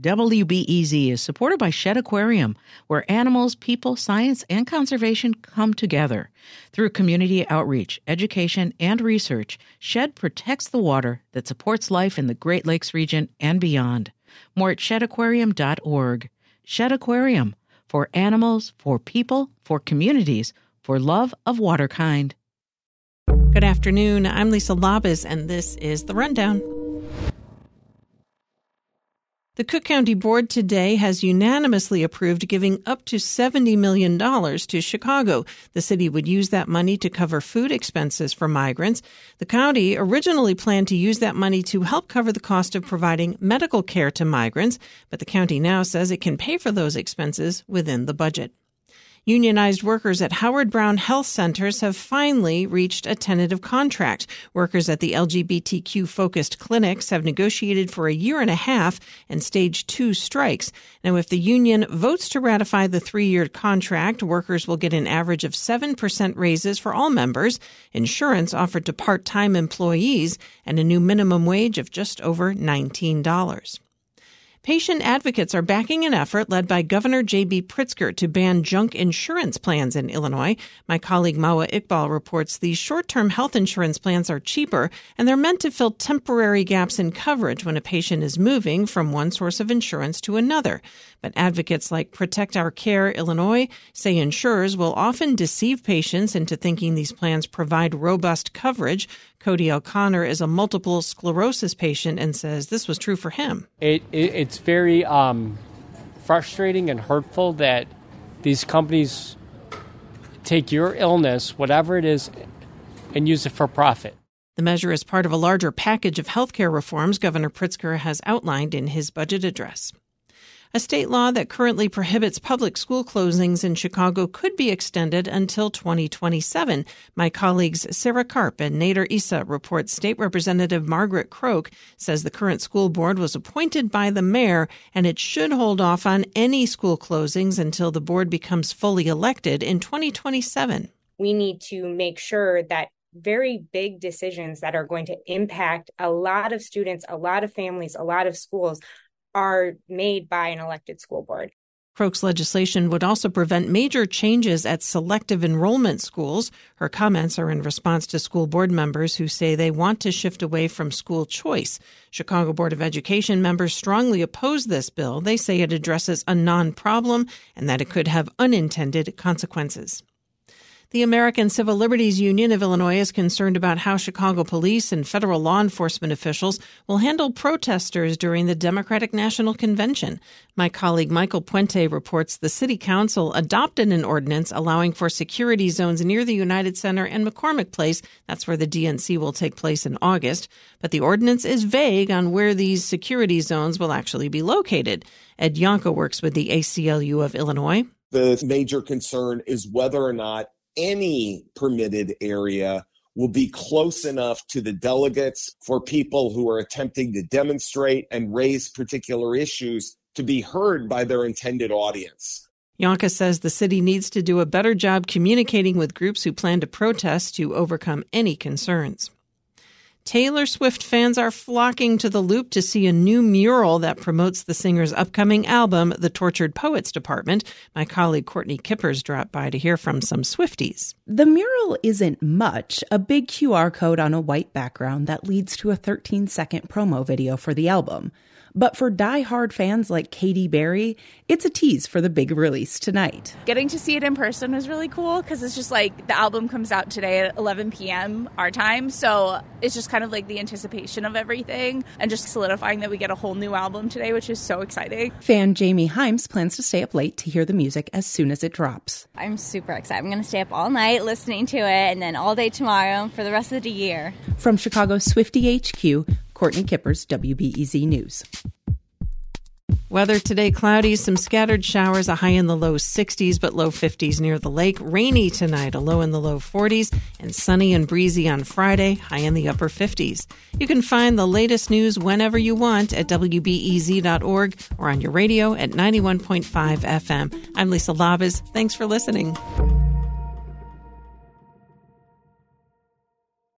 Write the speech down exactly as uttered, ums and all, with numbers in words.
W B E Z is supported by Shedd Aquarium, where animals, people, science, and conservation come together. Through community outreach, education, and research, Shedd protects the water that supports life in the Great Lakes region and beyond. More at shedd aquarium dot org. Shedd Aquarium, for animals, for people, for communities, for love of water kind. Good afternoon. I'm Lisa Labuz, and this is The Rundown. The Cook County Board today has unanimously approved giving up to seventy million dollars to Chicago. The city would use that money to cover food expenses for migrants. The county originally planned to use that money to help cover the cost of providing medical care to migrants, but the county now says it can pay for those expenses within the budget. Unionized workers at Howard Brown Health Centers have finally reached a tentative contract. Workers at the L G B T Q-focused clinics have negotiated for a year and a half and staged two strikes. Now, if the union votes to ratify the three-year contract, workers will get an average of seven percent raises for all members, insurance offered to part-time employees, and a new minimum wage of just over nineteen dollars. Patient advocates are backing an effort led by Governor J B Pritzker to ban junk insurance plans in Illinois. My colleague Mawa Iqbal reports these short-term health insurance plans are cheaper, and they're meant to fill temporary gaps in coverage when a patient is moving from one source of insurance to another. But advocates like Protect Our Care Illinois say insurers will often deceive patients into thinking these plans provide robust coverage. Cody O'Connor is a multiple sclerosis patient and says this was true for him. It, it, it's very um, frustrating and hurtful that these companies take your illness, whatever it is, and use it for profit. The measure is part of a larger package of healthcare reforms Governor Pritzker has outlined in his budget address. A state law that currently prohibits public school closings in Chicago could be extended until twenty twenty-seven. My colleagues Sarah Karp and Nader Issa report State Representative Margaret Croak says the current school board was appointed by the mayor and it should hold off on any school closings until the board becomes fully elected in twenty twenty-seven. We need to make sure that very big decisions that are going to impact a lot of students, a lot of families, a lot of schools are made by an elected school board. Croak's legislation would also prevent major changes at selective enrollment schools. Her comments are in response to school board members who say they want to shift away from school choice. Chicago Board of Education members strongly oppose this bill. They say it addresses a non-problem and that it could have unintended consequences. The American Civil Liberties Union of Illinois is concerned about how Chicago police and federal law enforcement officials will handle protesters during the Democratic National Convention. My colleague Michael Puente reports the City Council adopted an ordinance allowing for security zones near the United Center and McCormick Place. That's where the D N C will take place in August. But the ordinance is vague on where these security zones will actually be located. Ed Yonka works with the A C L U of Illinois. The major concern is whether or not any permitted area will be close enough to the delegates for people who are attempting to demonstrate and raise particular issues to be heard by their intended audience. Yonka says the city needs to do a better job communicating with groups who plan to protest to overcome any concerns. Taylor Swift fans are flocking to the Loop to see a new mural that promotes the singer's upcoming album, The Tortured Poets Department. My colleague Courtney Kippers dropped by to hear from some Swifties. The mural isn't much, a big Q R code on a white background that leads to a thirteen-second promo video for the album. But for die-hard fans like Katy Berry, it's a tease for the big release tonight. Getting to see it in person was really cool because it's just like the album comes out today at eleven p.m. our time. So it's just kind of like the anticipation of everything and just solidifying that we get a whole new album today, which is so exciting. Fan Jamie Himes plans to stay up late to hear the music as soon as it drops. I'm super excited. I'm going to stay up all night listening to it and then all day tomorrow for the rest of the year. From Chicago Swiftie H Q, Courtney Kippers, W B E Z News. Weather today, cloudy, some scattered showers, a high in the low sixties, but low fifties near the lake. Rainy tonight, a low in the low forties, and sunny and breezy on Friday, high in the upper fifties. You can find the latest news whenever you want at W B E Z dot org or on your radio at ninety-one point five F M. I'm Lisa Labuz. Thanks for listening.